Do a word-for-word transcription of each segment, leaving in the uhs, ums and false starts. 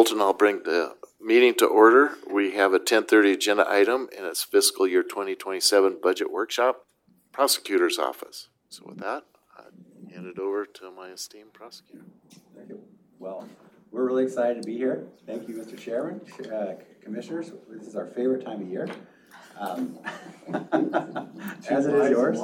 Colton, I'll bring the meeting to order. We have a ten thirty agenda item, and it's fiscal year twenty twenty-seven budget workshop, prosecutor's office. So with that, I hand it over to my esteemed prosecutor. Thank you. Well, we're really excited to be here. Thank you, Mister Chairman, uh, commissioners. This is our favorite time of year. Um, as it is yours.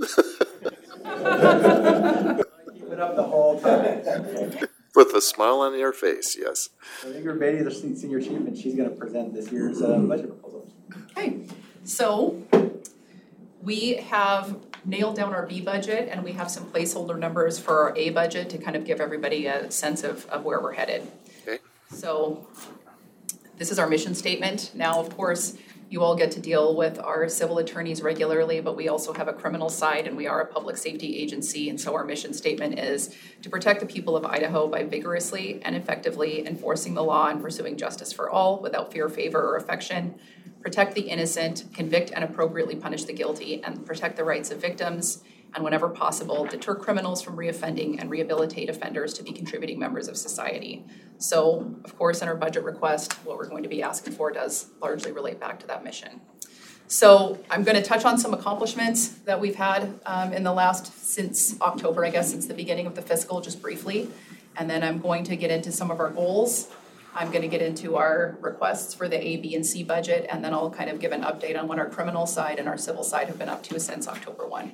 Keep it up the whole time. Okay. With a smile on your face, yes. So Ingrid Beatty, the senior chief, and she's going to present this year's uh, budget proposal. Okay, so we have nailed down our B budget, and we have some placeholder numbers for our A budget to kind of give everybody a sense of, of where we're headed. Okay. So this is our mission statement. Now, of course, you all get to deal with our civil attorneys regularly, but we also have a criminal side, and we are a public safety agency. And so our mission statement is to protect the people of Idaho by vigorously and effectively enforcing the law and pursuing justice for all without fear, favor, or affection, protect the innocent, convict and appropriately punish the guilty, and protect the rights of victims, and whenever possible, deter criminals from reoffending and rehabilitate offenders to be contributing members of society. So, of course, in our budget request, what we're going to be asking for does largely relate back to that mission. So I'm going to touch on some accomplishments that we've had um, in the last, since October, I guess, since the beginning of the fiscal, just briefly. And then I'm going to get into some of our goals. I'm going to get into our requests for the A, B, and C budget, and then I'll kind of give an update on what our criminal side and our civil side have been up to since October first.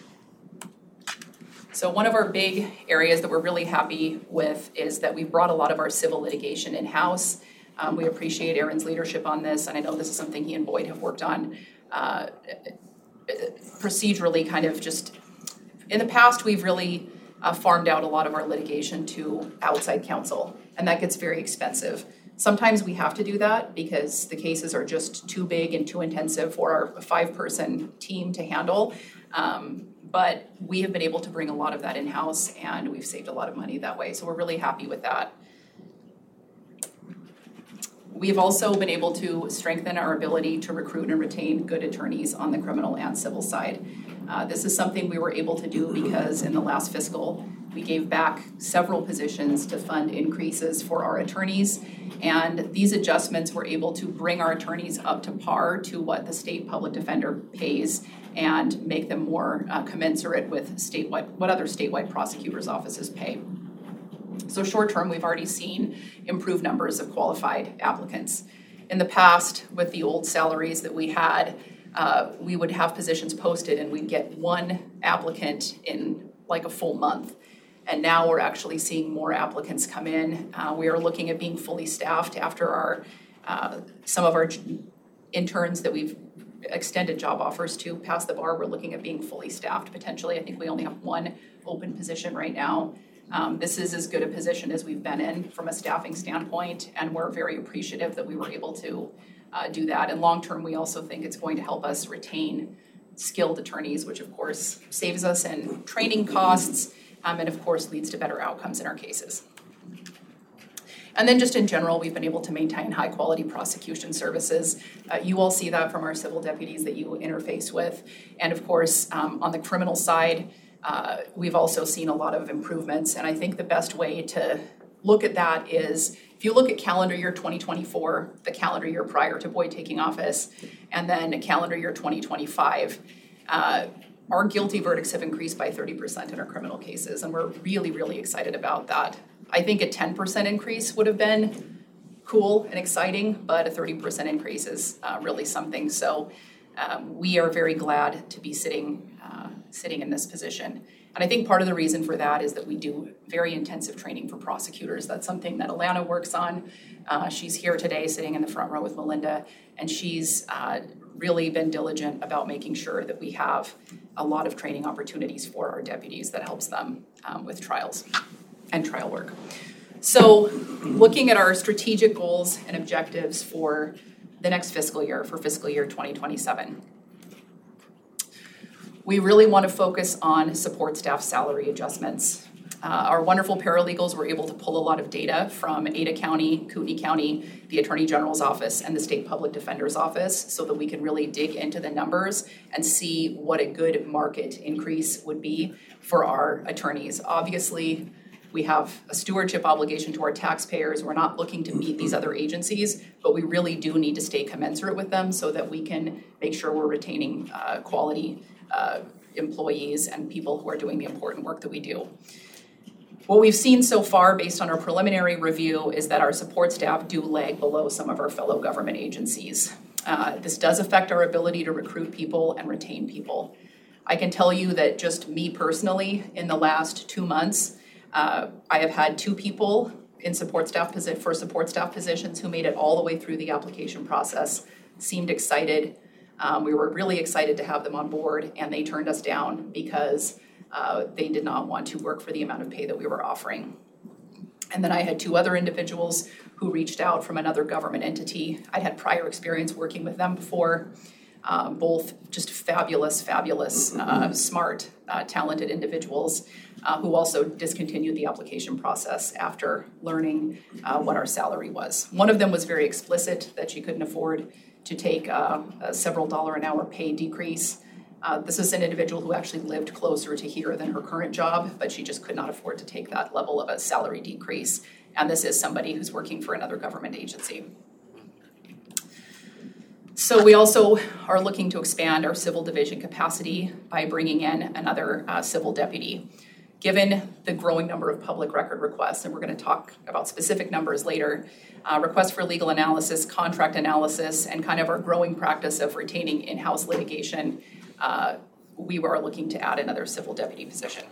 So one of our big areas that we're really happy with is that we've brought a lot of our civil litigation in-house. Um, we appreciate Aaron's leadership on this, and I know this is something he and Boyd have worked on uh, procedurally, kind of just, in the past, we've really uh, farmed out a lot of our litigation to outside counsel, and that gets very expensive. Sometimes we have to do that because the cases are just too big and too intensive for our five-person team to handle. Um, But we have been able to bring a lot of that in-house, and we've saved a lot of money that way. So we're really happy with that. We've also been able to strengthen our ability to recruit and retain good attorneys on the criminal and civil side. Uh, this is something we were able to do because in the last fiscal, we gave back several positions to fund increases for our attorneys. And these adjustments were able to bring our attorneys up to par to what the state public defender pays and make them more uh, commensurate with statewide, what other statewide prosecutors' offices pay. So short term, we've already seen improved numbers of qualified applicants. In the past, with the old salaries that we had, uh, we would have positions posted and we'd get one applicant in like a full month. And now we're actually seeing more applicants come in. Uh, we are looking at being fully staffed after our uh, some of our interns that we've extended job offers to pass the bar. We're looking at being fully staffed potentially. I think we only have one open position right now. Um, this is as good a position as we've been in from a staffing standpoint, and we're very appreciative that we were able to uh, do that. And long term, we also think it's going to help us retain skilled attorneys, which of course saves us in training costs, um, and of course leads to better outcomes in our cases. And then just in general, we've been able to maintain high quality prosecution services. Uh, you all see that from our civil deputies that you interface with. And of course, um, on the criminal side, uh, we've also seen a lot of improvements. And I think the best way to look at that is, if you look at calendar year twenty twenty-four, the calendar year prior to Boyd taking office, and then calendar year twenty twenty-five, uh, our guilty verdicts have increased by thirty percent in our criminal cases. And we're really, really excited about that. I think a ten percent increase would have been cool and exciting, but a thirty percent increase is uh, really something. So um, we are very glad to be sitting uh, sitting in this position. And I think part of the reason for that is that we do very intensive training for prosecutors. That's something that Alana works on. Uh, she's here today sitting in the front row with Melinda, and she's uh, really been diligent about making sure that we have a lot of training opportunities for our deputies that helps them um, with trials and trial work. So looking at our strategic goals and objectives for the next fiscal year, for fiscal year twenty twenty-seven. We really want to focus on support staff salary adjustments. Uh, our wonderful paralegals were able to pull a lot of data from Ada County, Kootenai County, the Attorney General's office, and the State Public Defender's office so that we can really dig into the numbers and see what a good market increase would be for our attorneys. Obviously, We have a stewardship obligation to our taxpayers. We're not looking to meet these other agencies, but we really do need to stay commensurate with them so that we can make sure we're retaining uh, quality uh, employees and people who are doing the important work that we do. What we've seen so far based on our preliminary review is that our support staff do lag below some of our fellow government agencies. Uh, this does affect our ability to recruit people and retain people. I can tell you that just me personally, in the last two months, uh, I have had two people in support staff posi- for support staff positions who made it all the way through the application process, seemed excited. Um, we were really excited to have them on board, and they turned us down because uh, they did not want to work for the amount of pay that we were offering. And then I had two other individuals who reached out from another government entity. I'd had prior experience working with them before. Um, both just fabulous, fabulous, uh, smart, uh, talented individuals uh, who also discontinued the application process after learning uh, what our salary was. One of them was very explicit that she couldn't afford to take uh, a several dollar an hour pay decrease. Uh, this is an individual who actually lived closer to here than her current job, but she just could not afford to take that level of a salary decrease. And this is somebody who's working for another government agency. So we also are looking to expand our civil division capacity by bringing in another uh, civil deputy. Given the growing number of public record requests, and we're going to talk about specific numbers later, uh, requests for legal analysis, contract analysis, and kind of our growing practice of retaining in-house litigation, uh, we were looking to add another civil deputy position.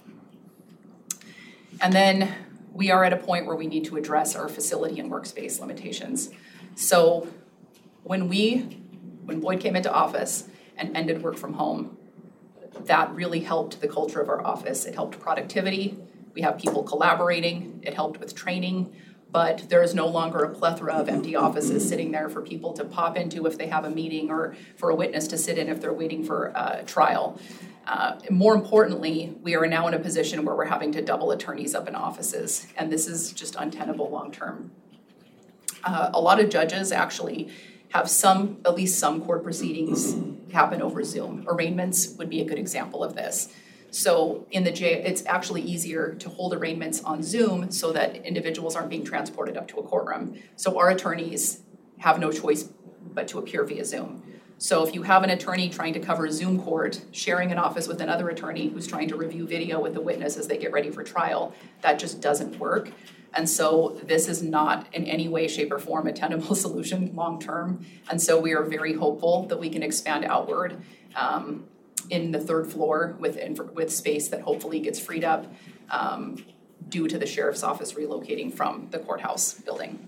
And then we are at a point where we need to address our facility and workspace limitations. So When we, when Boyd came into office and ended work from home, that really helped the culture of our office. It helped productivity. We have people collaborating. It helped with training. But there is no longer a plethora of empty offices sitting there for people to pop into if they have a meeting or for a witness to sit in if they're waiting for a trial. Uh, more importantly, we are now in a position where we're having to double attorneys up in offices. And this is just untenable long term. Uh, a lot of judges actually have some, at least some court proceedings happen over Zoom. Arraignments would be a good example of this. So in the jail, it's actually easier to hold arraignments on Zoom so that individuals aren't being transported up to a courtroom. So our attorneys have no choice but to appear via Zoom. So if you have an attorney trying to cover Zoom court, sharing an office with another attorney who's trying to review video with the witness as they get ready for trial, that just doesn't work. And so this is not in any way, shape, or form a tenable solution long-term. And so we are very hopeful that we can expand outward um, in the third floor with, with space that hopefully gets freed up um, due to the sheriff's office relocating from the courthouse building.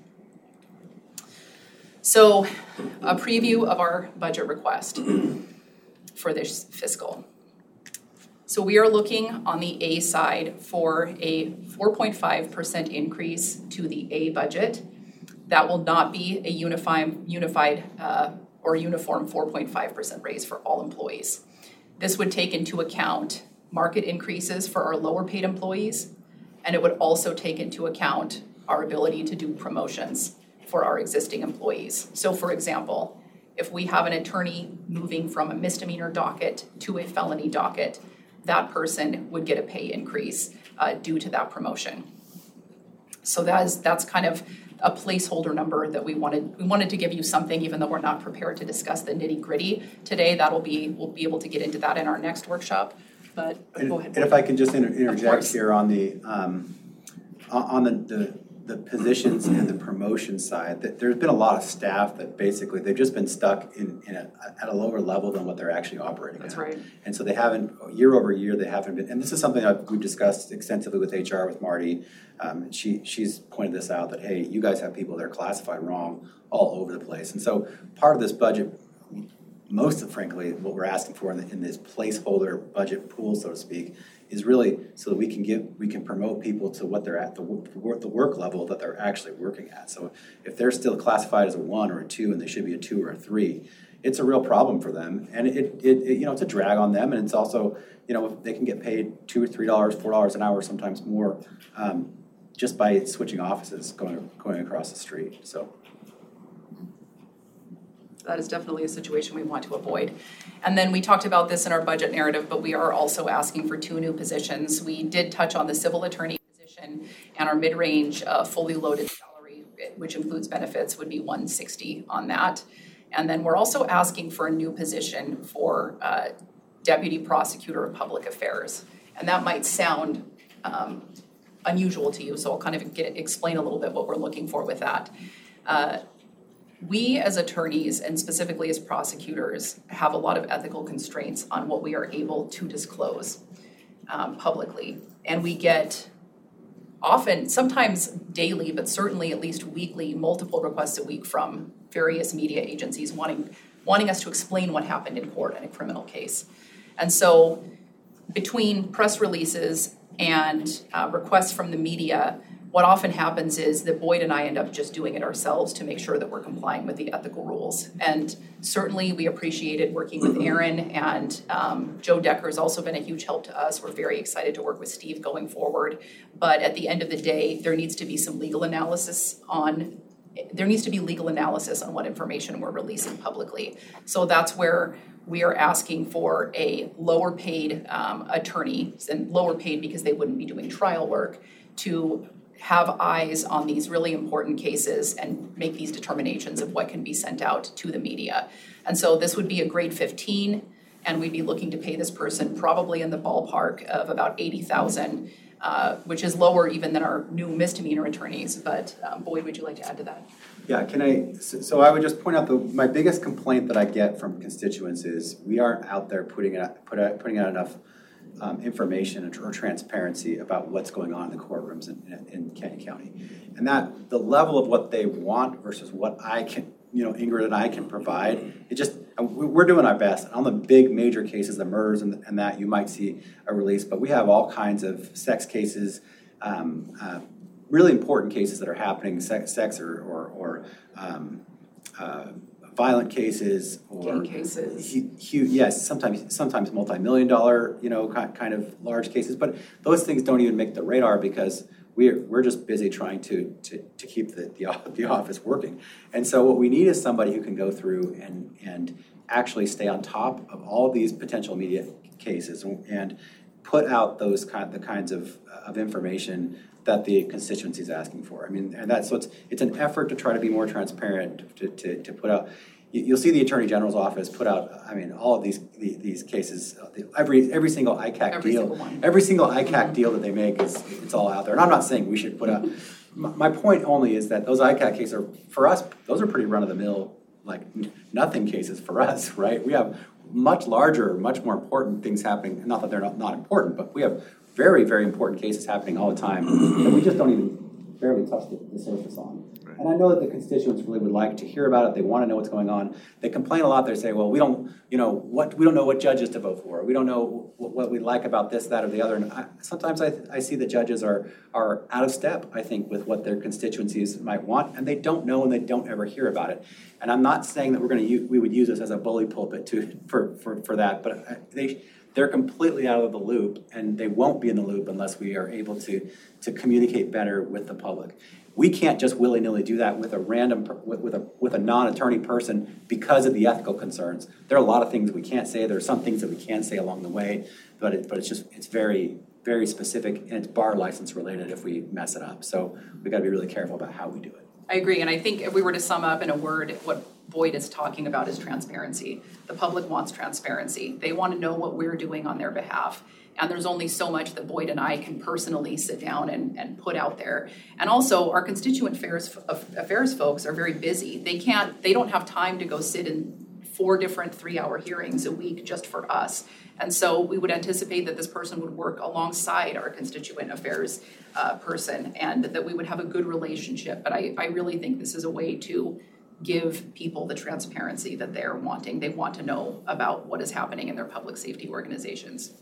So a preview of our budget request for this fiscal. So we are looking on the A side for a four point five percent increase to the A budget. That will not be a unified, unified uh, or uniform four point five percent raise for all employees. This would take into account market increases for our lower paid employees, and it would also take into account our ability to do promotions for our existing employees. So for example, if we have an attorney moving from a misdemeanor docket to a felony docket, that person would get a pay increase uh, due to that promotion. So that is that's kind of a placeholder number that we wanted. We wanted to give you something, even though we're not prepared to discuss the nitty gritty today. That'll be we'll be able to get into that in our next workshop. But and, go ahead. And if I can just inter- interject here on the um, on the, the the positions and the promotion side, that there's been a lot of staff that basically they've just been stuck in, in a, at a lower level than what they're actually operating That's at. right. And so they haven't, year over year, they haven't been, and this is something I've, we've discussed extensively with H R, with Marty. Um, she She's pointed this out, that, hey, you guys have people that are classified wrong all over the place. And so part of this budget, most of, frankly, what we're asking for in, the, in this placeholder budget pool, so to speak, is really so that we can give, we can promote people to what they're at, the work, the work level that they're actually working at. So if they're still classified as a one or a two and they should be a two or a three, it's a real problem for them. And it, it, it you know, it's a drag on them. And it's also, you know, they can get paid two or three dollars, four dollars an hour, sometimes more, um, just by switching offices, going going across the street. So that is definitely a situation we want to avoid. And then we talked about this in our budget narrative, but we are also asking for two new positions. We did touch on the civil attorney position. position, and our mid-range uh, fully loaded salary, which includes benefits, would be one hundred sixty on that. And then we're also asking for a new position for uh, Deputy Prosecutor of Public Affairs. And that might sound um, unusual to you, so I'll kind of get, explain a little bit what we're looking for with that. Uh, we as attorneys, and specifically as prosecutors, have a lot of ethical constraints on what we are able to disclose um, publicly. And we get often, sometimes daily, but certainly at least weekly, multiple requests a week from various media agencies wanting wanting us to explain what happened in court in a criminal case. And so between press releases and uh, requests from the media, what often happens is that Boyd and I end up just doing it ourselves to make sure that we're complying with the ethical rules. And certainly we appreciated working with Aaron, and um, Joe Decker has also been a huge help to us. We're very excited to work with Steve going forward. But at the end of the day, there needs to be some legal analysis on There needs to be legal analysis on what information we're releasing publicly. So that's where we are asking for a lower paid um, attorney, and lower paid because they wouldn't be doing trial work, to have eyes on these really important cases and make these determinations of what can be sent out to the media. And so this would be a grade fifteen, and we'd be looking to pay this person probably in the ballpark of about eighty thousand dollars. Uh, which is lower even than our new misdemeanor attorneys. But um, Boyd, would you like to add to that? Yeah, can I, so, so I would just point out the, my biggest complaint that I get from constituents is we aren't out there putting out, put out, putting out enough um, information or transparency about what's going on in the courtrooms in, in Canyon County. And that, the level of what they want versus what I can, you know, Ingrid and I can provide, it just, we're doing our best. On the big major cases, the murders and, and that, you might see a release, but we have all kinds of sex cases, um, uh, really important cases that are happening, sex, sex or, or, or um, uh, violent cases, or gang cases. Hu- hu- yes, sometimes sometimes multi-million dollar, you know, kind, kind of large cases, but those things don't even make the radar because We're, we're just busy trying to, to, to keep the, the, the office working. And so what we need is somebody who can go through and, and actually stay on top of all of these potential media cases and, and put out those kind, the kinds of, of information that the constituency is asking for. I mean, and that's, so it's, it's an effort to try to be more transparent, to, to, to put out. You'll see the Attorney General's office put out, I mean, all of these these, these cases, every every single I C A C every deal, single every single I C A C deal that they make is it's all out there. And I'm not saying we should put out. My point only is that those I C A C cases are, for us, those are pretty run of the mill, like nothing cases for us, right? We have much larger, much more important things happening. Not that they're not, not important, but we have very very important cases happening all the time that we just don't even barely touch the, the surface on. And I know that the constituents really would like to hear about it. They want to know what's going on. They complain a lot. They say, well, we don't, you know, what we don't know what judges to vote for. We don't know what, what we like about this, that, or the other. And I, sometimes I, I see the judges are are out of step, I think, with what their constituencies might want, and they don't know and they don't ever hear about it. And I'm not saying that we're going to use, we would use this as a bully pulpit to for for, for that, but they they're completely out of the loop, and they won't be in the loop unless we are able to to communicate better with the public. We can't just willy-nilly do that with a random, with, with a with a non-attorney person because of the ethical concerns. There are a lot of things we can't say. There are some things that we can say along the way, but it, but it's just it's very very specific, and it's bar license related if we mess it up. So we got to be really careful about how we do it. I agree, and I think if we were to sum up in a word, what Boyd is talking about is transparency. The public wants transparency. They want to know what we're doing on their behalf. And there's only so much that Boyd and I can personally sit down and, and put out there. And also, our constituent affairs, affairs folks are very busy. They can't, they don't have time to go sit in four different three-hour hearings a week just for us. And so we would anticipate that this person would work alongside our constituent affairs uh, person, and that we would have a good relationship. But I, I really think this is a way to give people the transparency that they're wanting. They want to know about what is happening in their public safety organizations.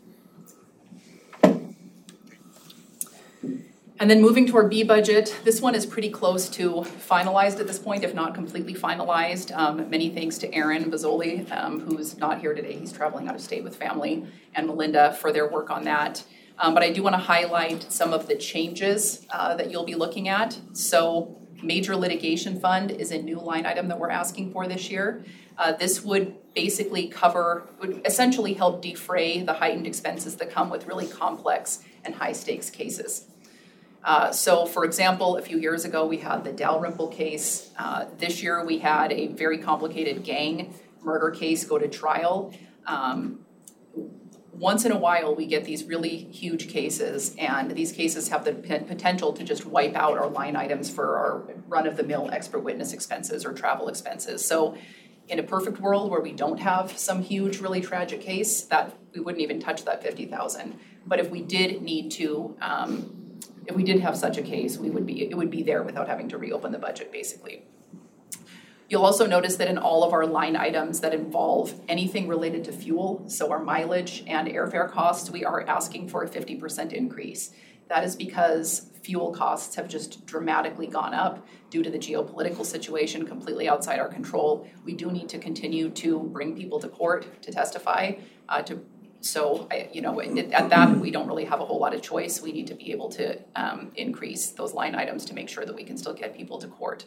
And then moving to our B budget, this one is pretty close to finalized at this point, if not completely finalized. Um, many thanks to Aaron Bazzoli, um, who's not here today. He's traveling out of state with family, and Melinda for their work on that. Um, but I do want to highlight some of the changes uh, that you'll be looking at. So major litigation fund is a new line item that we're asking for this year. Uh, this would basically cover, would essentially help defray the heightened expenses that come with really complex and high stakes cases. Uh, so for example, a few years ago, we had the Dalrymple case. Uh, this year, we had a very complicated gang murder case go to trial. Um, once in a while, we get these really huge cases, and these cases have the p- potential to just wipe out our line items for our run-of-the-mill expert witness expenses or travel expenses. So in a perfect world where we don't have some huge, really tragic case, that we wouldn't even touch that fifty thousand. But if we did need to, um, if we did have such a case, we would be, it would be there without having to reopen the budget, basically. You'll also notice that in all of our line items that involve anything related to fuel, so our mileage and airfare costs, we are asking for a fifty percent increase. That is because fuel costs have just dramatically gone up due to the geopolitical situation completely outside our control. We do need to continue to bring people to court to testify. Uh, to so, I, you know, it, at that we don't really have a whole lot of choice. We need to be able to um, increase those line items to make sure that we can still get people to court.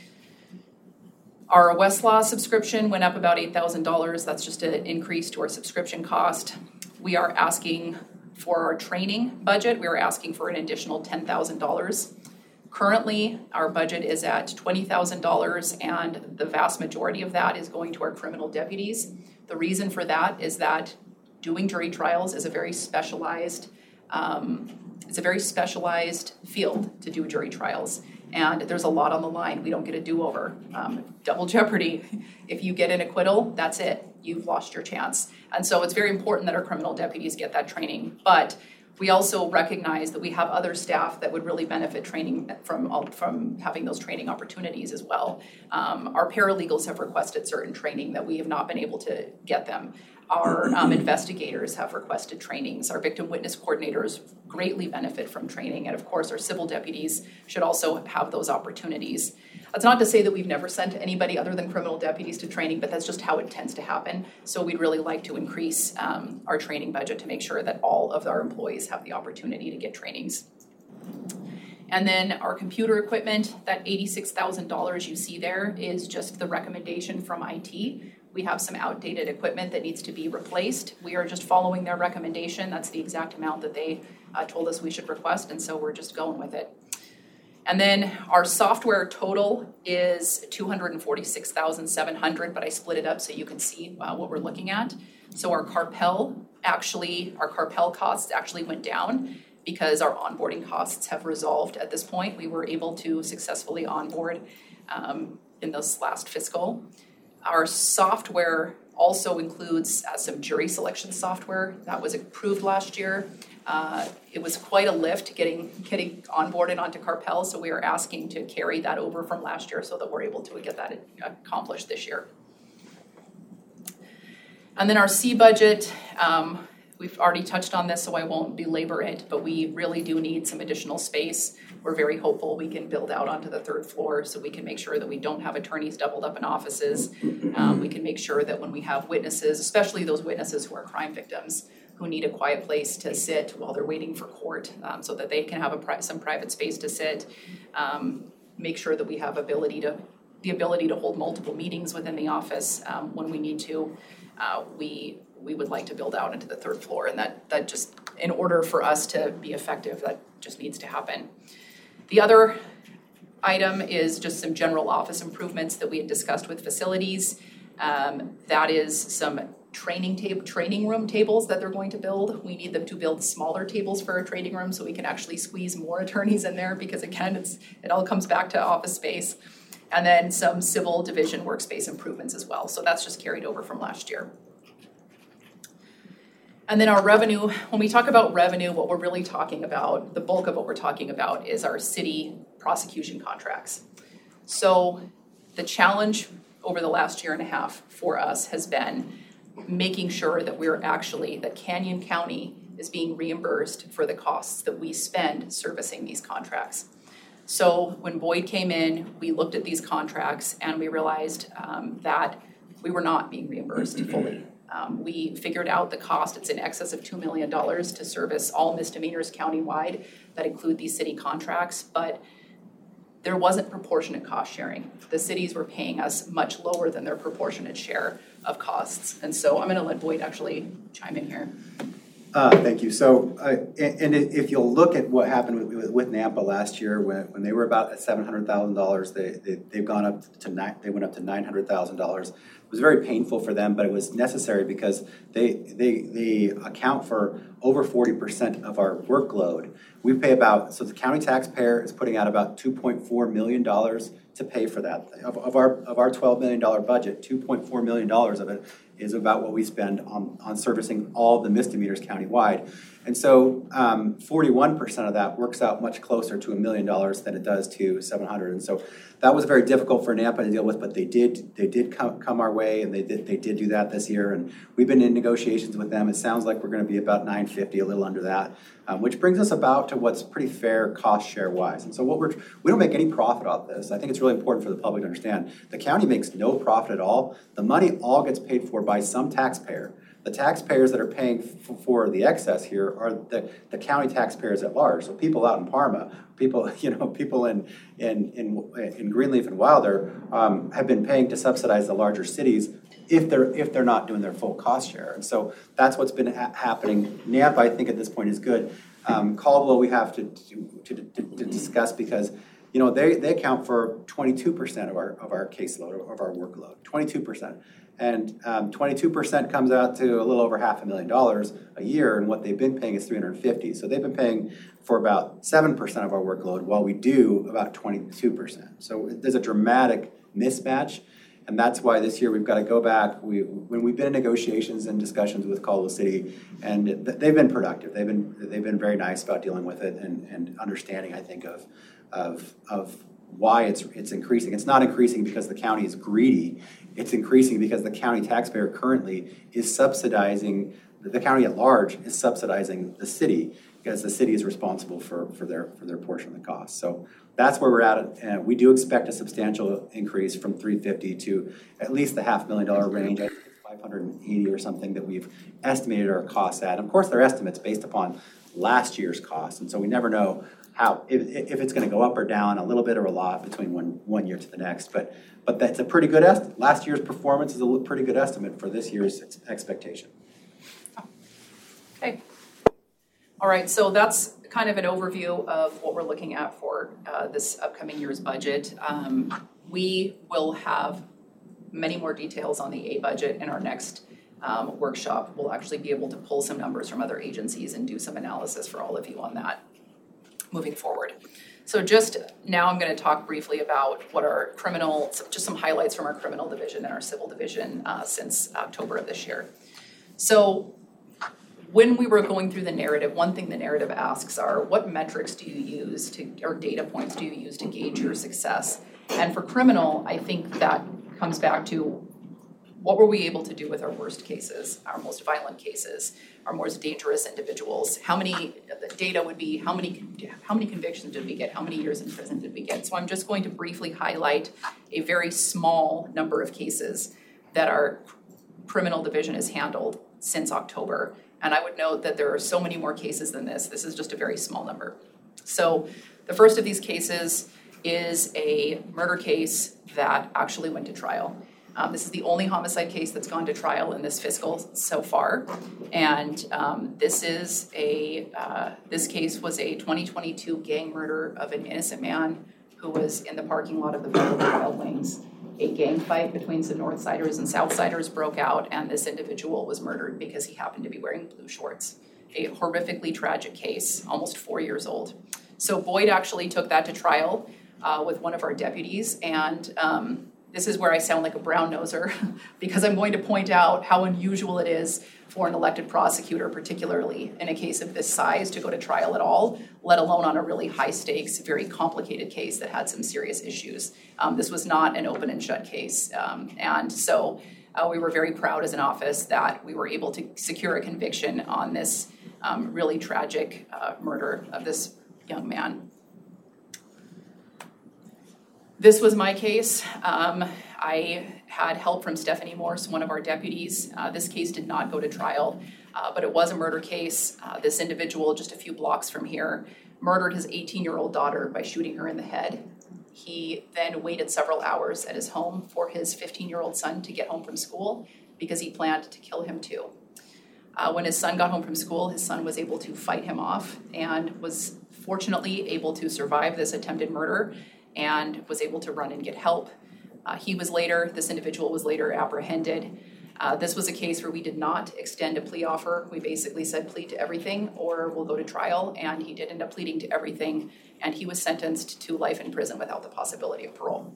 Our Westlaw subscription went up about eight thousand dollars. That's just an increase to our subscription cost. We are asking for our training budget, we are asking for an additional ten thousand dollars. Currently, our budget is at twenty thousand dollars, and the vast majority of that is going to our criminal deputies. The reason for that is that doing jury trials is a very specialized, um, it's a very specialized field to do jury trials. And there's a lot on the line. We don't get a do-over. Um, double jeopardy. If you get an acquittal, that's it. You've lost your chance. And so it's very important that our criminal deputies get that training. But we also recognize that we have other staff that would really benefit training from, from having those training opportunities as well. Um, our paralegals have requested certain training that we have not been able to get them. Our um, investigators have requested trainings. Our victim witness coordinators greatly benefit from training. And of course, our civil deputies should also have those opportunities. That's not to say that we've never sent anybody other than criminal deputies to training, but that's just how it tends to happen. So we'd really like to increase um, our training budget to make sure that all of our employees have the opportunity to get trainings. And then our computer equipment, that eighty-six thousand dollars you see there is just the recommendation from I T. We have some outdated equipment that needs to be replaced. We are just following their recommendation. That's the exact amount that they uh, told us we should request, and so we're just going with it. And then our software total is two hundred forty-six thousand seven hundred dollars, but I split it up so you can see uh, what we're looking at. So our Carpel actually, our Carpel costs actually went down because our onboarding costs have resolved at this point. We were able to successfully onboard um, in this last fiscal. Our software also includes uh, some jury selection software that was approved last year. Uh, it was quite a lift getting getting onboarded onto Carpel, so we are asking to carry that over from last year so that we're able to get that accomplished this year. And then our C budget, um, we've already touched on this, so I won't belabor it, but we really do need some additional space. We're very hopeful we can build out onto the third floor so we can make sure that we don't have attorneys doubled up in offices. Um, we can make sure that when we have witnesses, especially those witnesses who are crime victims, who need a quiet place to sit while they're waiting for court, um, so that they can have a pri- some private space to sit. Um, make sure that we have ability to the ability to hold multiple meetings within the office um, when we need to. Uh, we we would like to build out into the third floor, and that that just, in order for us to be effective, that just needs to happen. The other item is just some general office improvements that we had discussed with facilities. Um, that is some training tab- training room tables that they're going to build. We need them to build smaller tables for our training room so we can actually squeeze more attorneys in there, because again, it's it all comes back to office space. And then some civil division workspace improvements as well. So that's just carried over from last year. And then our revenue, when we talk about revenue, what we're really talking about, the bulk of what we're talking about is our city prosecution contracts. So the challenge over the last year and a half for us has been making sure that we're actually, that Canyon County is being reimbursed for the costs that we spend servicing these contracts. So when Boyd came in, we looked at these contracts and we realized um, that we were not being reimbursed fully. Um, we figured out the cost. It's in excess of two million dollars to service all misdemeanors countywide that include these city contracts, but there wasn't proportionate cost sharing. The cities were paying us much lower than their proportionate share of costs. And so I'm going to let Boyd actually chime in here. Uh, thank you. So, uh, and, and if you'll look at what happened with, with Nampa last year, when, when they were about at seven hundred thousand dollars, they, they they've gone up to nine. They went up to nine hundred thousand dollars. It was very painful for them, but it was necessary because they they they account for over forty percent of our workload. We pay about so the county taxpayer is putting out about two point four million dollars to pay for that. Of, of our of our twelve million dollar budget, two point four million dollars of it is about what we spend on, on servicing all the misdemeanors countywide. And so um, forty-one percent of that works out much closer to a million dollars than it does to seven hundred. And so that was very difficult for Nampa to deal with, but they did they did come, come our way, and they did they did do that this year. And we've been in negotiations with them. It sounds like we're going to be about nine fifty, a little under that, um, which brings us about to what's pretty fair cost share wise. And so what we're we don't make any profit off this. I think it's really important for the public to understand. The county makes no profit at all. The money all gets paid for by some taxpayer. The taxpayers that are paying f- for the excess here are the, the county taxpayers at large. So people out in Parma, people you know, people in in in, in Greenleaf and Wilder um, have been paying to subsidize the larger cities if they're if they're not doing their full cost share. And so that's what's been ha- happening. Nampa, I think at this point is good. Um, Caldwell, we have to to, to, to discuss because you know they, they account for twenty-two percent of our of our caseload of our workload, twenty-two percent. And um, twenty-two percent comes out to a little over half a million dollars a year, and what they've been paying is three hundred fifty. So they've been paying for about seven percent of our workload, while we do about twenty-two percent. So there's a dramatic mismatch, and that's why this year we've got to go back. We when we've been in negotiations and discussions with Caldwell City, and th- they've been productive. They've been they've been very nice about dealing with it and, and understanding, I think, of of of why it's it's increasing. It's not increasing because the county is greedy. It's increasing because the county taxpayer currently is subsidizing, the county at large is subsidizing the city because the city is responsible for, for their for their portion of the cost. So that's where we're at. And we do expect a substantial increase from three hundred fifty to at least the half million dollar range. I think it's five hundred eighty or something that we've estimated our costs at. And of course, they're estimates based upon last year's costs. And so we never know how if, if it's going to go up or down a little bit or a lot between one one year to the next, but but that's a pretty good estimate. Last year's performance is a pretty good estimate for this year's ex- expectation. Okay. All right, so that's kind of an overview of what we're looking at for uh, this upcoming year's budget. Um, we will have many more details on the A budget in our next um, workshop. We'll actually be able to pull some numbers from other agencies and do some analysis for all of you on that moving forward. So just now I'm going to talk briefly about what our criminal, just some highlights from our criminal division and our civil division uh, since October of this year. So when we were going through the narrative, one thing the narrative asks are, what metrics do you use to, or data points do you use to gauge your success? And for criminal, I think that comes back to what were we able to do with our worst cases, our most violent cases, our most dangerous individuals? How many, the data would be, how many how many convictions did we get? How many years in prison did we get? So I'm just going to briefly highlight a very small number of cases that our criminal division has handled since October. And I would note that there are so many more cases than this. This is just a very small number. So the first of these cases is a murder case that actually went to trial. Um, this is the only homicide case that's gone to trial in this fiscal so far, and um, this is a uh, this case was a twenty twenty-two gang murder of an innocent man who was in the parking lot of the Beverly Wild Wings. A gang fight between some Northsiders and Southsiders broke out, and this individual was murdered because he happened to be wearing blue shorts. A horrifically tragic case, almost four years old. So Boyd actually took that to trial uh, with one of our deputies, and um, this is where I sound like a brown noser because I'm going to point out how unusual it is for an elected prosecutor, particularly in a case of this size, to go to trial at all, let alone on a really high stakes, very complicated case that had some serious issues. Um, this was not an open and shut case. Um, and so uh, we were very proud as an office that we were able to secure a conviction on this um, really tragic uh, murder of this young man. This was my case. Um, I had help from Stephanie Morse, one of our deputies. Uh, this case did not go to trial, uh, but it was a murder case. Uh, this individual, just a few blocks from here, murdered his eighteen-year-old daughter by shooting her in the head. He then waited several hours at his home for his fifteen-year-old son to get home from school because he planned to kill him too. Uh, when his son got home from school, his son was able to fight him off and was fortunately able to survive this attempted murder and was able to run and get help. Uh, he was later, this individual was later apprehended. Uh, this was a case where we did not extend a plea offer. We basically said plead to everything or we'll go to trial, and he did end up pleading to everything, and he was sentenced to life in prison without the possibility of parole.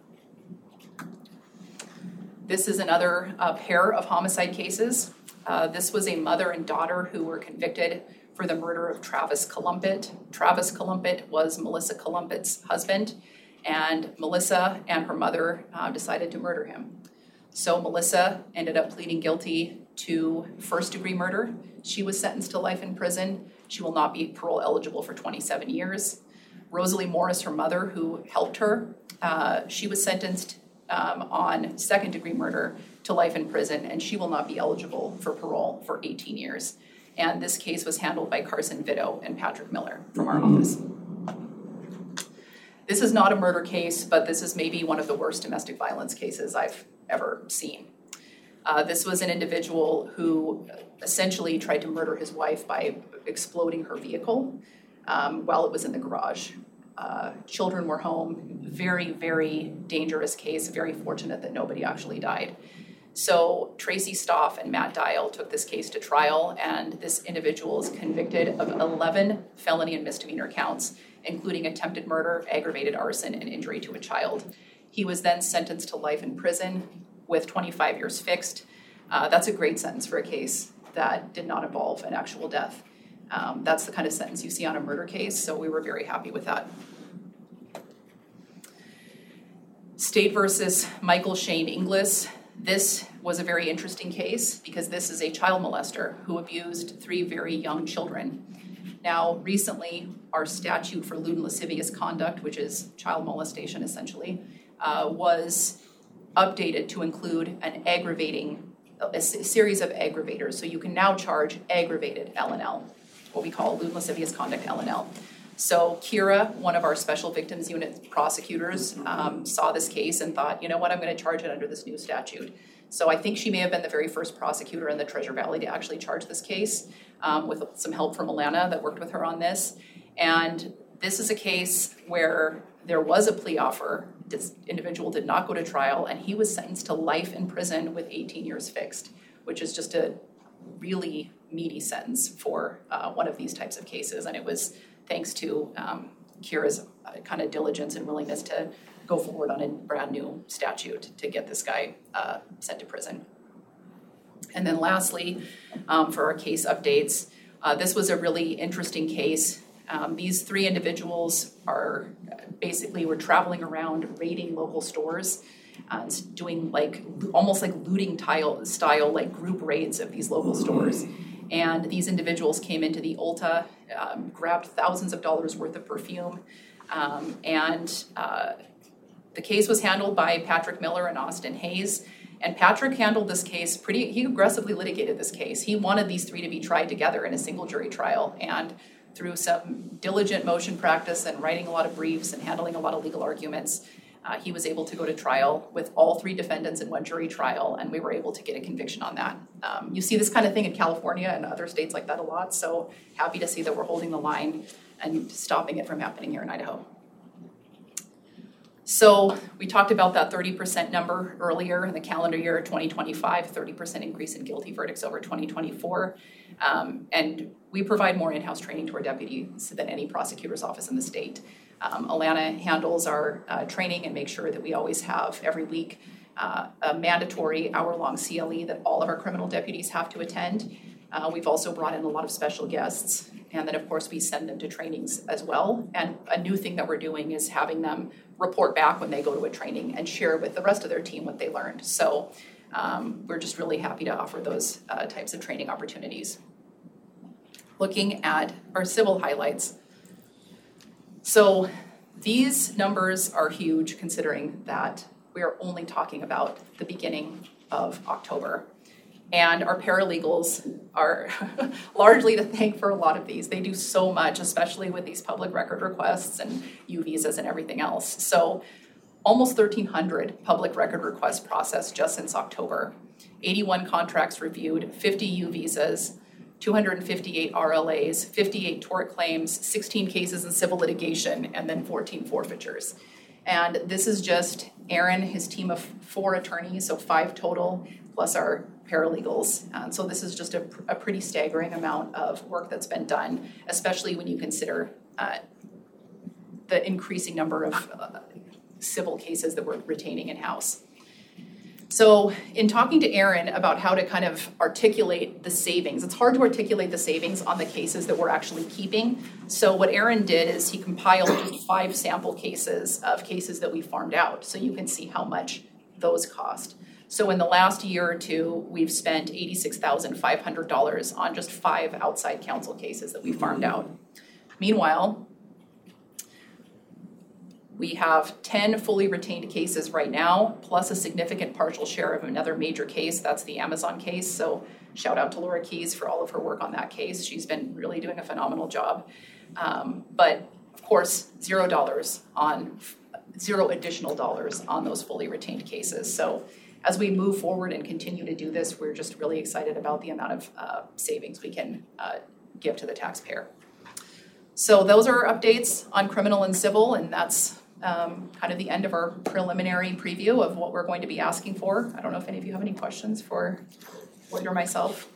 This is another uh, pair of homicide cases. Uh, this was a mother and daughter who were convicted for the murder of Travis Columpet. Travis Columpet was Melissa Columpet's husband, and Melissa and her mother uh, decided to murder him. So Melissa ended up pleading guilty to first-degree murder. She was sentenced to life in prison. She will not be parole eligible for twenty-seven years. Rosalie Morris, her mother, who helped her, uh, she was sentenced um, on second-degree murder to life in prison, and she will not be eligible for parole for eighteen years. And this case was handled by Carson Vitto and Patrick Miller from our office. This is not a murder case, but this is maybe one of the worst domestic violence cases I've ever seen. Uh, this was an individual who essentially tried to murder his wife by exploding her vehicle um, while it was in the garage. Uh, children were home. Very, very dangerous case. Very fortunate that nobody actually died. So Tracy Stoff and Matt Dial took this case to trial, and this individual is convicted of eleven felony and misdemeanor counts, including attempted murder, aggravated arson, and injury to a child. He was then sentenced to life in prison with twenty-five years fixed. Uh, that's a great sentence for a case that did not involve an actual death. Um, that's the kind of sentence you see on a murder case, so we were very happy with that. State versus Michael Shane Inglis. This was a very interesting case because this is a child molester who abused three very young children. Now, recently, our statute for lewd and lascivious conduct, which is child molestation essentially, uh, was updated to include an aggravating, a series of aggravators. So you can now charge aggravated L and L, what we call lewd and lascivious conduct L and L. So Kira, one of our special victims unit prosecutors, um, saw this case and thought, you know what, I'm going to charge it under this new statute. So I think she may have been the very first prosecutor in the Treasure Valley to actually charge this case, um, with some help from Alana that worked with her on this. And this is a case where there was a plea offer. This individual did not go to trial, and he was sentenced to life in prison with eighteen years fixed, which is just a really meaty sentence for uh, one of these types of cases. And it was thanks to um, Kira's uh, kind of diligence and willingness to go forward on a brand new statute to get this guy uh, sent to prison. And then lastly, um, for our case updates, uh, this was a really interesting case. Um, these three individuals are basically were traveling around raiding local stores, uh, doing like almost like looting tile style, like group raids of these local stores. And these individuals came into the Ulta, um, grabbed thousands of dollars worth of perfume, um, and uh, the case was handled by Patrick Miller and Austin Hayes. And Patrick handled this case pretty, he aggressively litigated this case. He wanted these three to be tried together in a single jury trial. And through some diligent motion practice and writing a lot of briefs and handling a lot of legal arguments, uh, he was able to go to trial with all three defendants in one jury trial, and we were able to get a conviction on that. Um, you see this kind of thing in California and other states like that a lot, so happy to see that we're holding the line and stopping it from happening here in Idaho. So we talked about that thirty percent number earlier in the calendar year twenty twenty-five, thirty percent increase in guilty verdicts over twenty twenty-four. Um, and we provide more in-house training to our deputies than any prosecutor's office in the state. Um, Alana handles our uh, training and makes sure that we always have every week uh, a mandatory hour-long C L E that all of our criminal deputies have to attend. Uh, we've also brought in a lot of special guests, and then of course we send them to trainings as well. And a new thing that we're doing is having them report back when they go to a training and share with the rest of their team what they learned. So um, we're just really happy to offer those uh, types of training opportunities. Looking at our civil highlights. So these numbers are huge considering that we are only talking about the beginning of October. And our paralegals are largely to thank for a lot of these. They do so much, especially with these public record requests and U visas and everything else. So almost thirteen hundred public record requests processed just since October, eighty-one contracts reviewed, fifty U visas, two hundred fifty-eight R L As, fifty-eight tort claims, sixteen cases in civil litigation, and then fourteen forfeitures. And this is just Aaron, his team of four attorneys, so five total, plus our paralegals. And so this is just a, a pretty staggering amount of work that's been done, especially when you consider uh, the increasing number of uh, civil cases that we're retaining in-house. So in talking to Aaron about how to kind of articulate the savings, it's hard to articulate the savings on the cases that we're actually keeping. So what Aaron did is he compiled five sample cases of cases that we farmed out, so you can see how much those cost. So in the last year or two, we've spent eighty-six thousand five hundred dollars on just five outside counsel cases that we farmed out. Meanwhile, we have ten fully retained cases right now, plus a significant partial share of another major case. That's the Amazon case. So shout out to Laura Keys for all of her work on that case. She's been really doing a phenomenal job. Um, but of course, zero dollars on, zero additional dollars on those fully retained cases. So as we move forward and continue to do this, we're just really excited about the amount of uh, savings we can uh, give to the taxpayer. So those are updates on criminal and civil, and that's Um, kind of the end of our preliminary preview of what we're going to be asking for. I don't know if any of you have any questions for Lloyd or myself.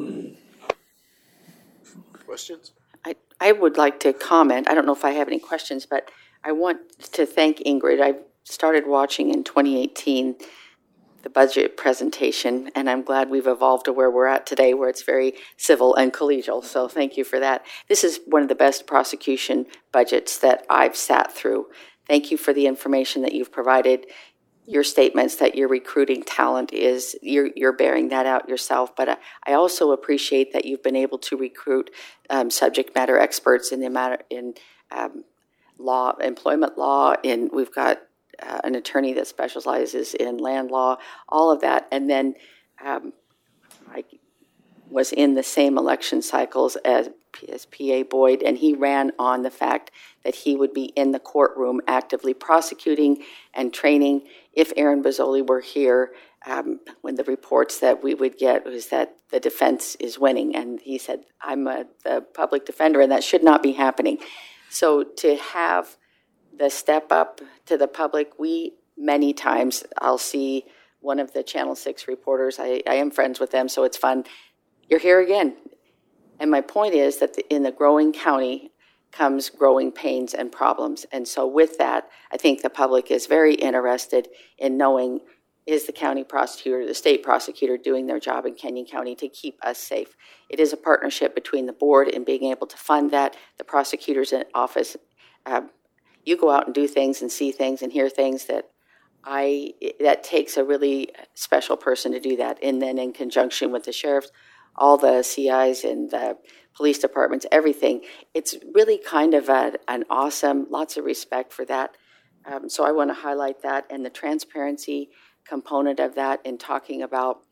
Questions? I, I would like to comment. I don't know if I have any questions, but I want to thank Ingrid. I started watching in twenty eighteen the budget presentation, and I'm glad we've evolved to where we're at today, where it's very civil and collegial. So thank you for that. This is one of the best prosecution budgets that I've sat through. Thank you for the information that you've provided. Your statements that you're recruiting talent is, you're, you're bearing that out yourself. But I, I also appreciate that you've been able to recruit um, subject matter experts in the matter in um, law, employment law. In we've got uh, an attorney that specializes in land law, all of that. And then um, I was in the same election cycles as as P A Boyd, and he ran on the fact that he would be in the courtroom actively prosecuting and training. If Aaron Bozzoli were here, um, when the reports that we would get was that the defense is winning, and he said, I'm a, the public defender, and that should not be happening. So to have the step up to the public, we many times, I'll see one of the Channel six reporters, I, I am friends with them, so it's fun. You're here again. And my point is that in the growing county comes growing pains and problems. And so with that, I think the public is very interested in knowing, is the county prosecutor, the state prosecutor doing their job in Kenyon County to keep us safe? It is a partnership between the board and being able to fund that, the prosecutors in office. Uh, you go out and do things and see things and hear things that I, that takes a really special person to do that. And then in conjunction with the sheriff's, all the C Is and the police departments, everything. It's really kind of a, an awesome, lots of respect for that. Um, so I want to highlight that and the transparency component of that in talking about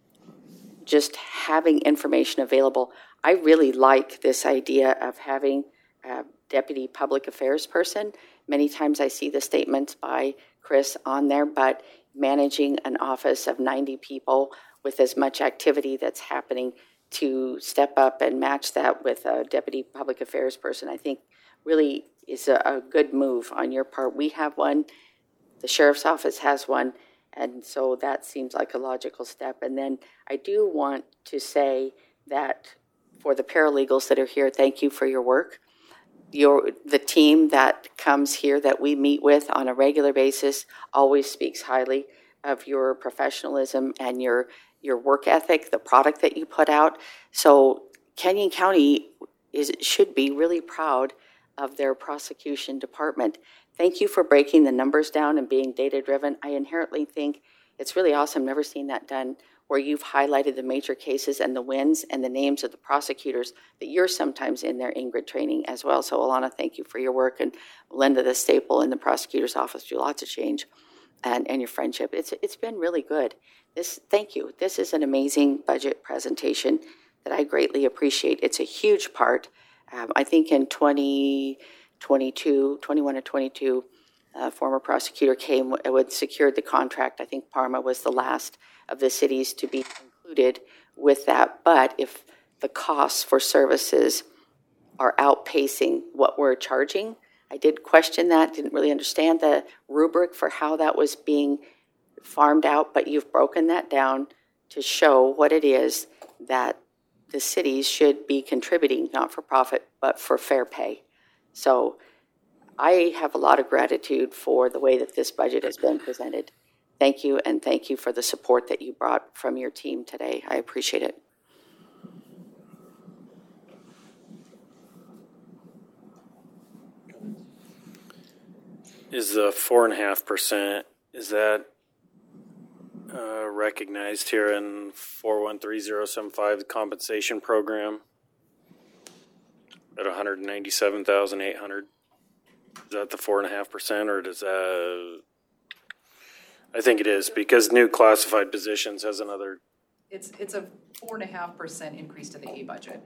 just having information available. I really like this idea of having a deputy public affairs person. Many times I see the statements by Chris on there, but managing an office of ninety people with as much activity that's happening, to step up and match that with a deputy public affairs person, I think really is a, a good move on your part. We have one, the sheriff's office has one, and so that seems like a logical step. And then I do want to say that for the paralegals that are here, thank you for your work. Your, the team that comes here that we meet with on a regular basis always speaks highly of your professionalism and your your work ethic, the product that you put out. So Kenyon County is should be really proud of their prosecution department. Thank you for breaking the numbers down and being data-driven. I inherently think it's really awesome. Never seen that done, where you've highlighted the major cases and the wins and the names of the prosecutors that you're sometimes in their Ingrid training as well. So Alana, thank you for your work, and Linda, the staple in the prosecutor's office, do lots of change. And, and your friendship. It's it's been really good. This thank you. This is an amazing budget presentation that I greatly appreciate. It's a huge part. Um, I think in twenty twenty-two, twenty-one or twenty-two, uh, former prosecutor came and secured the contract. I think Parma was the last of the cities to be included with that. But if the costs for services are outpacing what we're charging, I did question that, didn't really understand the rubric for how that was being farmed out, but you've broken that down to show what it is that the cities should be contributing, not for profit, but for fair pay. So I have a lot of gratitude for the way that this budget has been presented. Thank you, and thank you for the support that you brought from your team today. I appreciate it. Is the four and a half percent, is that uh, recognized here in four one three zero seven five, the compensation program at one hundred ninety-seven thousand eight hundred? Is that the four and a half percent, or does that? I think it is, because new classified positions has another. It's, it's a four and a half percent increase to the A budget.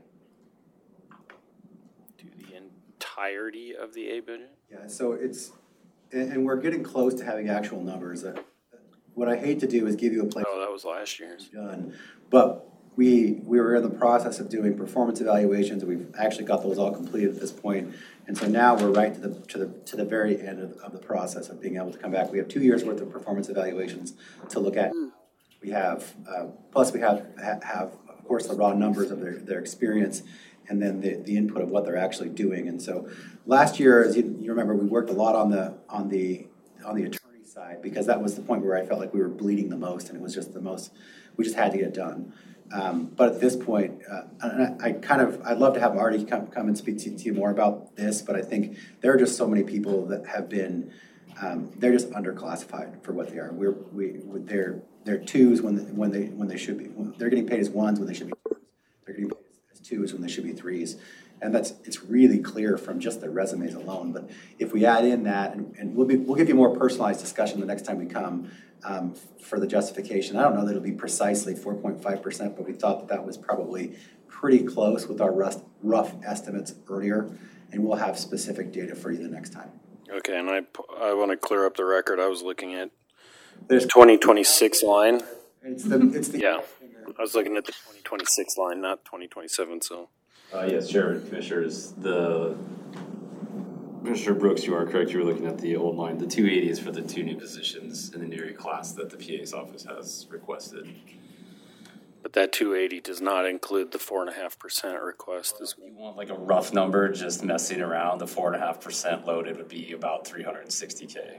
To the entirety of the A budget? Yeah, so it's, and, and we're getting close to having actual numbers. Uh, What I hate to do is give you a place Oh, that was last year's. done, but we we were in the process of doing performance evaluations, and we've actually got those all completed at this point. And so now we're right to the to the to the very end of, of the process of being able to come back. We have two years worth of performance evaluations to look at. We have uh, plus we have have of course the raw numbers of their, their experience, and then the, the input of what they're actually doing. And so last year, as you, you remember, we worked a lot on the on the on the attorney side, because that was the point where I felt like we were bleeding the most, and it was just the most, we just had to get it done. Um, but at this point, uh, I, I kind of, I'd love to have Marty come, come and speak to, to you more about this, but I think there are just so many people that have been, um, they're just underclassified for what they are. We're, we, they're, they're twos when, the, when they, when they should be, when they're getting paid as ones when they should be twos. They're getting paid as twos when they should be threes. And that's, it's really clear from just their resumes alone. But if we add in that, and, and we'll be, we'll give you more personalized discussion the next time we come um, for the justification. I don't know that it'll be precisely four point five percent, but we thought that that was probably pretty close with our rough, rough estimates earlier, and we'll have specific data for you the next time. Okay, and I, I want to clear up the record. I was looking at There's twenty twenty-six line. It's the, it's the Yeah, I was looking at the twenty twenty-six line, not twenty twenty-seven, so. Uh, yes, Chair, Commissioners, the, Commissioner Brooks, you are correct, you were looking at the old line. The two eighty is for the two new positions in the Neary class that the P A's office has requested. But that two eighty does not include the four and a half percent request. If you want like a rough number, just messing around, the four and a half percent loaded would be about three hundred and sixty K.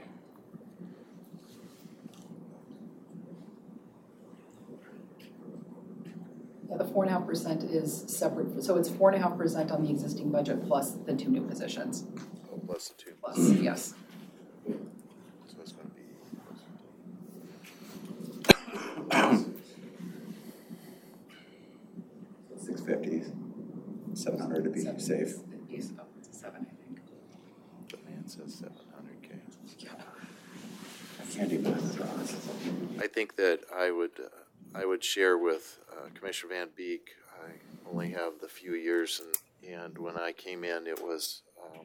Yeah, the four and a half percent is separate, so it's four and a half percent on the existing budget plus the two new positions. Oh, plus the two. Plus, yes. So it's gonna be. six fifty, seven hundred to be Seven. safe. Yes, up to seven, I think. The man says seven hundred K. I can't do math, to be honest. I think that I would, uh, I would share with uh, Commissioner Van Beek. I only have the few years, and, and when I came in, it was, um,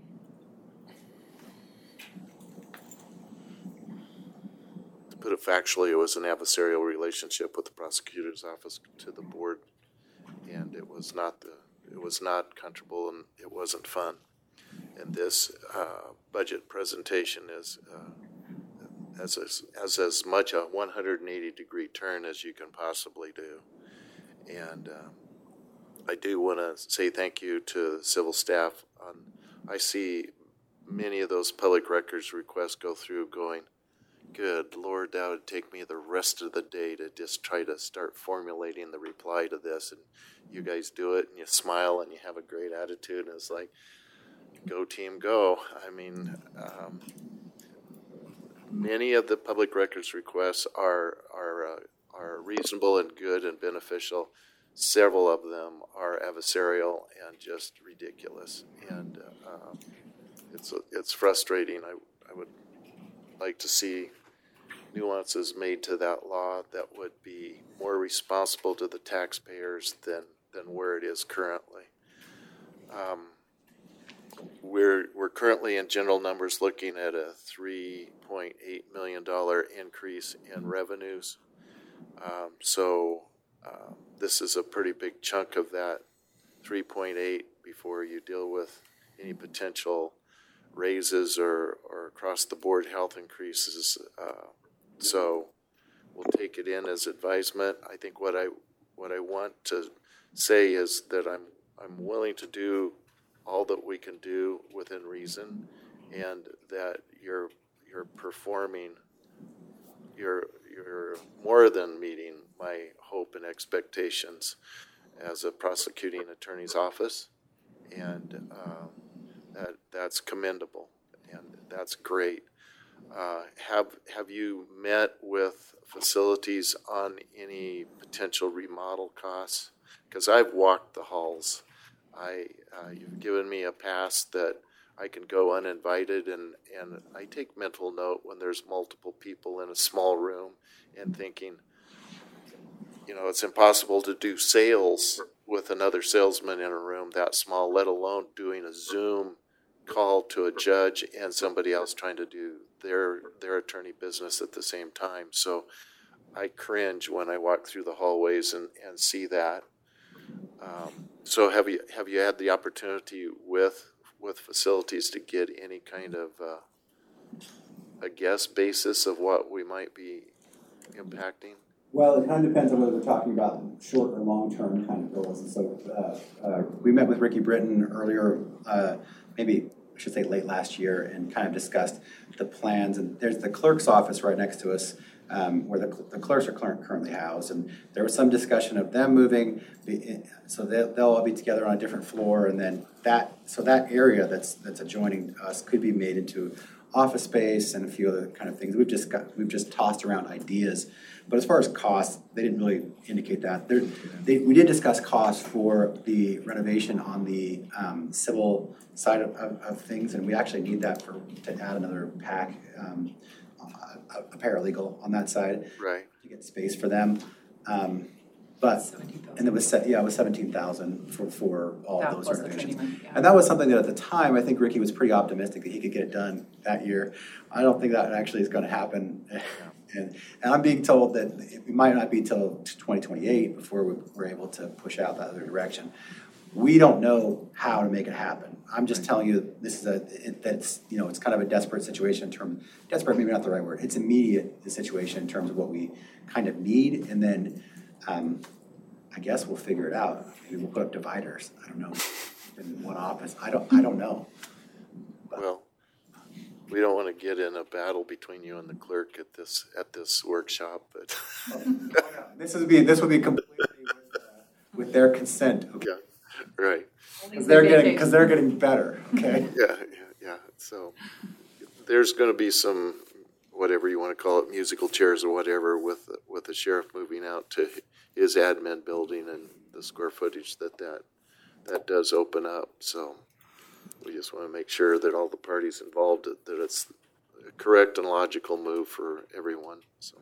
to put it factually, it was an adversarial relationship with the prosecutor's office to the board, and it was not the, it was not comfortable, and it wasn't fun. And this uh, budget presentation is uh, as, as as as much a one hundred eighty degree turn as you can possibly do. And um, I do want to say thank you to the civil staff. On, I see many of those public records requests go through going, good Lord, that would take me the rest of the day to just try to start formulating the reply to this. And you guys do it, and you smile, and you have a great attitude, and it's like, go team, go. I mean, um, many of the public records requests are are uh, are reasonable and good and beneficial. Several of them are adversarial and just ridiculous, and uh, it's it's frustrating. I I would like to see nuances made to that law that would be more responsible to the taxpayers than than where it is currently. Um, we're, we're currently in general numbers looking at a three point eight million dollar increase in revenues. Um, so, uh, this is a pretty big chunk of that three point eight before you deal with any potential raises or, or across the board health increases. Uh, so we'll take it in as advisement. I think what I, what I want to say is that I'm, I'm willing to do all that we can do within reason, and that you're, you're performing, you're, you're more than meeting my hope and expectations as a prosecuting attorney's office, and um, that that's commendable, and that's great. Uh, have have you met with facilities on any potential remodel costs? Because I've walked the halls. I uh, you've given me a pass that I can go uninvited, and, and I take mental note when there's multiple people in a small room and thinking, you know, it's impossible to do sales with another salesman in a room that small, let alone doing a Zoom call to a judge and somebody else trying to do their their attorney business at the same time. So I cringe when I walk through the hallways and, and see that. Um, so have you have you had the opportunity with with facilities to get any kind of uh, a guess basis of what we might be impacting? Well, it kind of depends on whether we're talking about short or long-term kind of goals. And so uh, uh, we met with Ricky Britton earlier, uh, maybe I should say late last year, and kind of discussed the plans. And there's the clerk's office right next to us, um, where the, the clerks are currently housed. And there was some discussion of them moving, so they'll, they'll all be together on a different floor. And then that, so that area that's that's adjoining us could be made into office space and a few other kind of things. We've just got, we've just tossed around ideas. But as far as costs, they didn't really indicate that. There, they, we did discuss costs for the renovation on the um, civil side of, of, of things, and we actually need that for to add another pack, um, a, a paralegal on that side, Right. to get space for them. Um, but and it was set, yeah, it was seventeen thousand for for all That of those was the renovations, training, yeah. and that was something that at the time I think Ricky was pretty optimistic that he could get it done that year. I don't think that actually is going to happen. And, and I'm being told that it might not be till twenty twenty-eight before we're able to push out that other direction. We don't know how to make it happen. I'm just telling you this is a it, that's you know it's kind of a desperate situation in terms desperate maybe not the right word. It's immediate the situation in terms of what we kind of need, and then um, I guess we'll figure it out. Maybe we'll put up dividers. I don't know in one office. I don't I don't know. But, Well, we don't want to get in a battle between you and the clerk at this at this workshop, but this would be this would be completely with, uh, with their consent. Okay. yeah, right. Because they're getting because they're getting better. Okay. Yeah, yeah, yeah. So there's going to be some whatever you want to call it, musical chairs or whatever, with with the sheriff moving out to his admin building and the square footage that that that does open up. So we just want to make sure that all the parties involved that, that it's a correct and logical move for everyone. So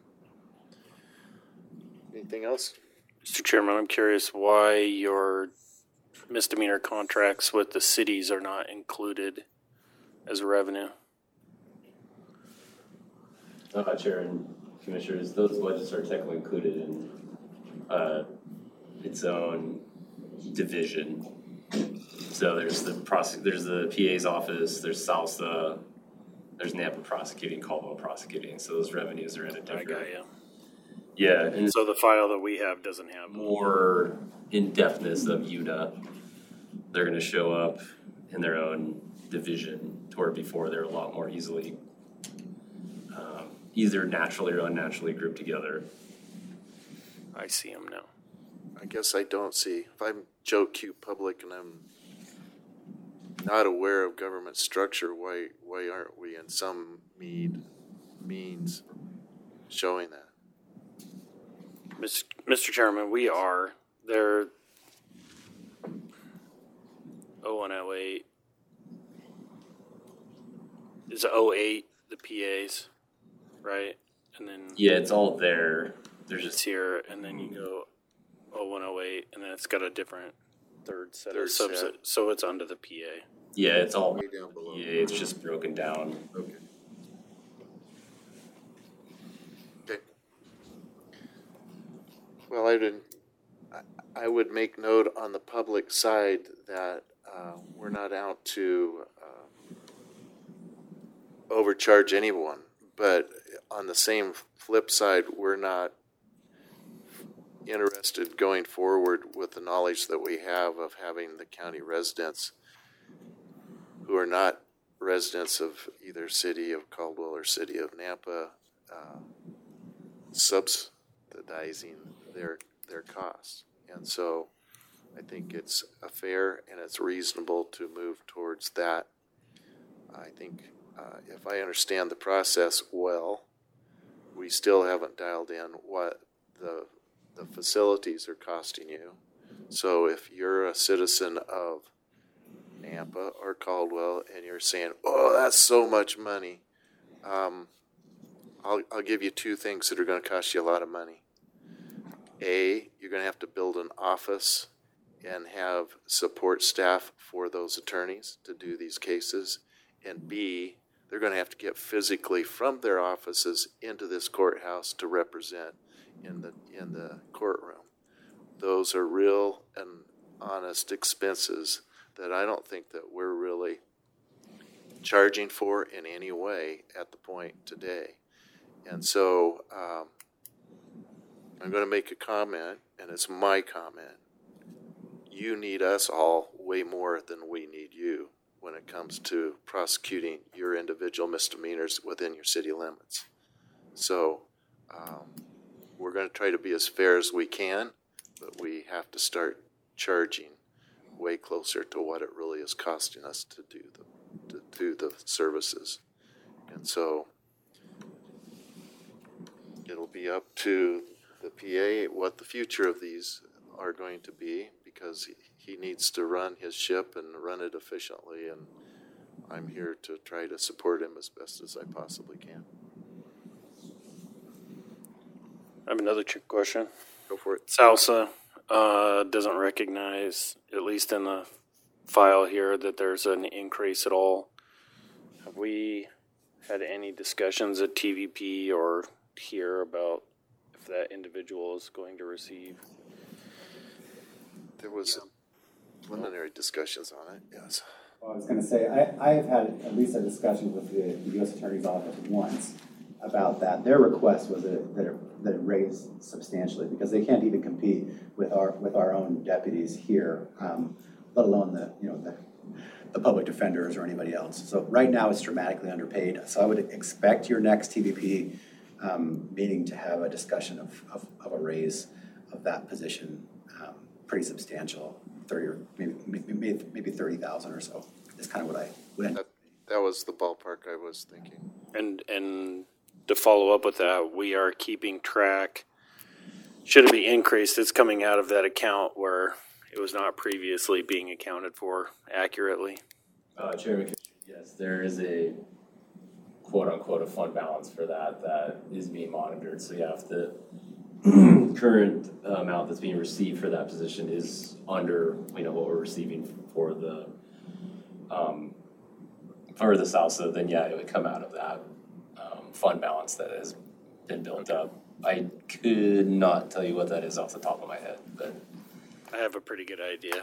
anything else? Mister Chairman, I'm curious why your misdemeanor contracts with the cities are not included as revenue. Uh, Chair and Commissioners, those budgets are technically included in uh, its own division. So there's the prosec- there's the P A's office, there's SALSA, there's Nampa prosecuting, Caldwell prosecuting. So those revenues are in a I different. got you. Yeah, and So the file that we have doesn't have. more in-depthness of U N A. They're going to show up in their own division, to where before they're a lot more easily um, either naturally or unnaturally grouped together. I see them now. I guess I don't see. If I'm Joe Q Public and I'm not aware of government structure, why why aren't we in some mead means showing that? Mister Chairman, we are. They're oh one oh eight. Is oh eight the P As, right? And then Yeah, it's all there. There's it's just here, and then you go oh one oh eight, and then it's got a different third set Third of subset. set. So it's under the P A. Yeah, it's all, way down below? yeah, it's just broken down. Okay. Okay. Well, I didn't, I, I would make note on the public side that, uh, we're not out to, uh, overcharge anyone, but on the same flip side, we're not interested going forward with the knowledge that we have of having the county residents who are not residents of either city of Caldwell or city of Nampa, uh, subsidizing their their costs. And so I think it's a fair and it's reasonable to move towards that. I think uh, if I understand the process well, we still haven't dialed in what the the facilities are costing you. So if you're a citizen of Nampa or Caldwell and you're saying, oh, that's so much money, um, I'll, I'll give you two things that are going to cost you a lot of money. A, you're going to have to build an office and have support staff for those attorneys to do these cases. And B, they're going to have to get physically from their offices into this courthouse to represent in the in the courtroom. Those are real and honest expenses that I don't think that we're really charging for in any way at the point today. And so um, I'm going to make a comment, and it's my comment. You need us all way more than we need you when it comes to prosecuting your individual misdemeanors within your city limits. So um, we're going to try to be as fair as we can, but we have to start charging way closer to what it really is costing us to do the to do the services. And so it'll be up to the P A what the future of these are going to be, because he, he needs to run his ship and run it efficiently, and I'm here to try to support him as best as I possibly can. I have another trick question. Go for it. Salsa uh, doesn't recognize, at least in the file here, that there's an increase at all. Have we had any discussions at T V P or here about if that individual is going to receive? There was preliminary discussions on it, yes. Well, I was going to say, I, I've had at least a discussion with the, the U S Attorney's Office once about that. Their request was that it, that it, that it raised substantially, because they can't even compete with our with our own deputies here, um, let alone the you know the the public defenders or anybody else. So right now it's dramatically underpaid. So I would expect your next T V P um, meeting to have a discussion of, of, of a raise of that position, um, pretty substantial, thirty or maybe maybe, maybe thirty thousand or so. Is kind of what I would. That, that was the ballpark I was thinking. And and to follow up with that, we are keeping track. Should it be increased, it's coming out of that account where it was not previously being accounted for accurately. Uh, Chairman, yes, there is a quote unquote a fund balance for that that is being monitored. So yeah, if the current amount that's being received for that position is under, you know, what we're receiving for the um, for the salsa, then yeah, it would come out of that um, fund balance that has been built up. I could not tell you what that is off the top of my head, but I have a pretty good idea.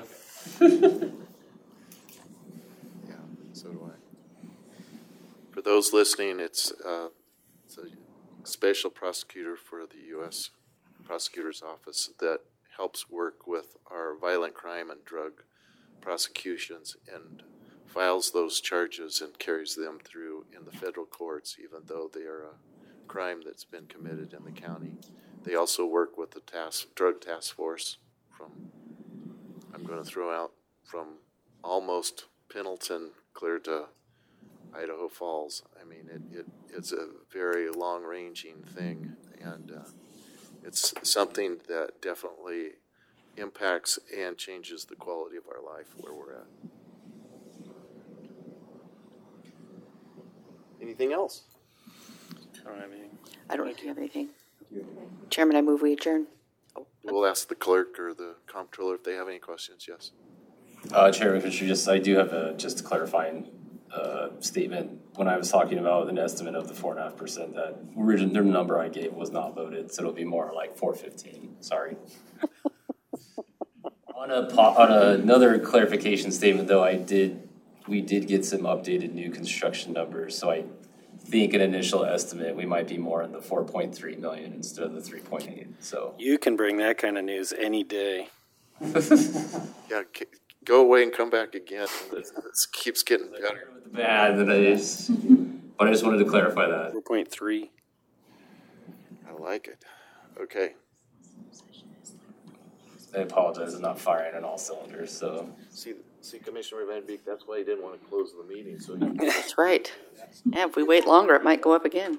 Yeah, so do I. For those listening, it's, uh, it's a special prosecutor for the U S Prosecutor's Office that helps work with our violent crime and drug prosecutions and files those charges and carries them through in the federal courts, even though they are a crime that's been committed in the county. They also work with the task, drug task force from, I'm going to throw out, from almost Pendleton clear to Idaho Falls. I mean, it, it it's a very long-ranging thing, and uh, it's something that definitely impacts and changes the quality of our life where we're at. Anything else? I don't have anything. I don't have anything. Chairman, I move we adjourn. We'll ask the clerk or the comptroller if they have any questions. Yes. Uh, Chairman Fisher, just, I do have a, just clarifying, uh, statement. When I was talking about an estimate of the four and a half percent, that original, the number I gave was not voted, so it'll be more like four fifteen, sorry. On a, po- on another clarification statement though, I did, we did get some updated new construction numbers, so I think an initial estimate, we might be more in the four point three million instead of the three point eight, so. You can bring that kind of news any day. Yeah, c- go away and come back again. This this keeps getting better. Bad that it is, but I just wanted to clarify that. Four point three. I like it. Okay. I apologize, I'm not firing on all cylinders, so. See, see, Commissioner Van Beek, that's why he didn't want to close the meeting, so he. That's right. Yeah, if we wait longer, it might go up again.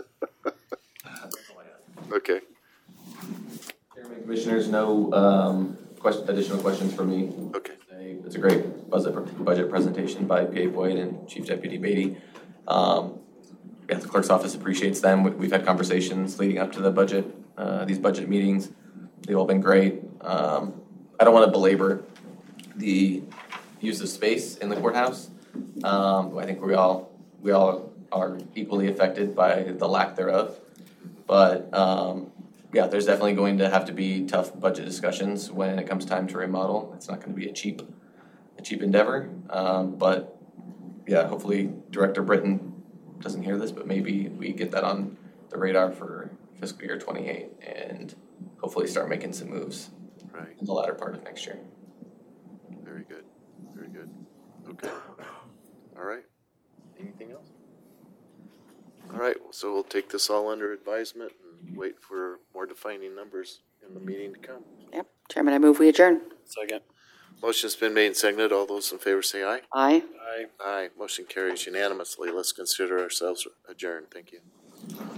Okay. Chairman, Commissioners, no um, question, additional questions for me. Okay. It's a great budget, budget presentation by P A Boyd and Chief Deputy Beatty. Um, yeah, the clerk's office appreciates them. We- We've had conversations leading up to the budget, uh, these budget meetings. They've all been great. Um, I don't want to belabor the use of space in the courthouse. Um, I think we all we all are equally affected by the lack thereof. But um, yeah, there's definitely going to have to be tough budget discussions when it comes time to remodel. It's not going to be a cheap a cheap endeavor. Um, but yeah, hopefully Director Britton doesn't hear this, but maybe we get that on the radar for fiscal year twenty-eight and hopefully start making some moves Right. in the latter part of next year. Very good. Very good. Okay. All right. Anything else? All right. So we'll take this all under advisement and wait for more defining numbers in the meeting to come. Yep. Chairman, I move we adjourn. Second. Motion's been made and seconded. All those in favor say aye. Aye. Aye. Aye. Motion carries unanimously. Let's consider ourselves adjourned. Thank you.